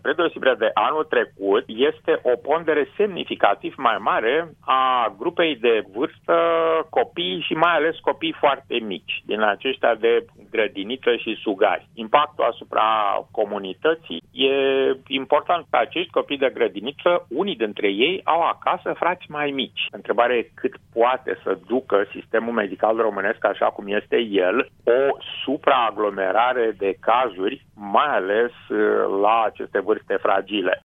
spre deosebire de anul trecut, este o pondere semnificativ mai mare a grupei de vârstă copii și mai ales copii foarte mici, din aceștia de grădiniță și sugari. Impactul asupra comunității e important că acești copii de grădiniță, unii dintre ei au acasă frați mai mici. Întrebarea e cât poate să ducă sistemul medical românesc așa cum este el, o supraaglomerare de cazuri, mai ales la aceste vârste fragile.